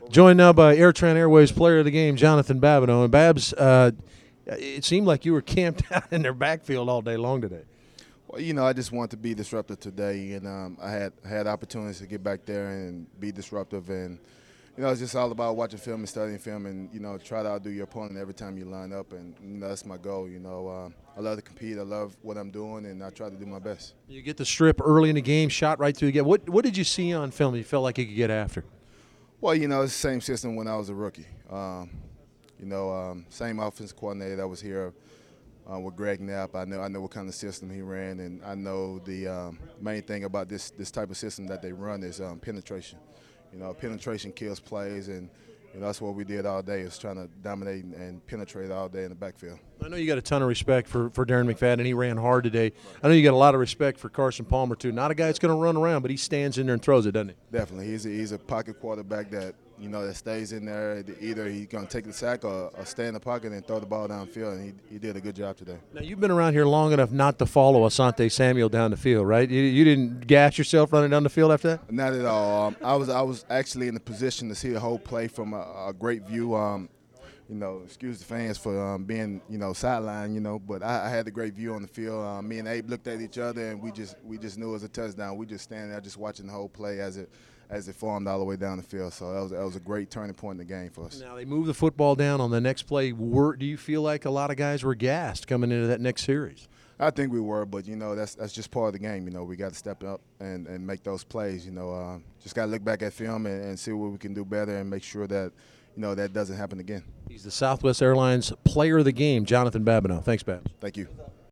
Joined now by Airtran Airways Player of the Game, Jonathan Babineau. And Babs, it seemed like you were camped out in their backfield all day long today. Well, I just wanted to be disruptive today, and I had opportunities to get back there and be disruptive. And it's just all about watching film and studying film, and try to outdo your opponent every time you line up. And that's my goal. I love to compete. I love what I'm doing, and I try to do my best. You get the strip early in the game, shot right through the game. What did you see on film you felt like you could get after? Well, it's the same system when I was a rookie. Same offense coordinator that was here with Greg Knapp. I know what kind of system he ran, and I know the main thing about this type of system that they run is penetration. Penetration kills plays, and that's what we did all day, is trying to dominate and penetrate all day in the backfield. I know you got a ton of respect for Darren McFadden. He ran hard today. I know you got a lot of respect for Carson Palmer, too. Not a guy that's going to run around, but he stands in there and throws it, doesn't he? Definitely. He's a pocket quarterback that, that stays in there. Either he's going to take the sack or stay in the pocket and throw the ball downfield, and he did a good job today. Now, you've been around here long enough not to follow Asante Samuel down the field, right? You didn't gas yourself running down the field after that? Not at all. I was actually in the position to see the whole play from a great view. Excuse the fans for being, sideline, but I had a great view on the field. Me and Abe looked at each other, and we just knew it was a touchdown. We just standing there just watching the whole play as it formed all the way down the field. So that was a great turning point in the game for us. Now, they moved the football down on the next play. Do you feel like a lot of guys were gassed coming into that next series? I think we were, but, that's just part of the game. We got to step up and make those plays. Just got to look back at film and see what we can do better and make sure that, that doesn't happen again. He's the Southwest Airlines Player of the Game, Jonathan Babineau. Thanks, Babs. Thank you.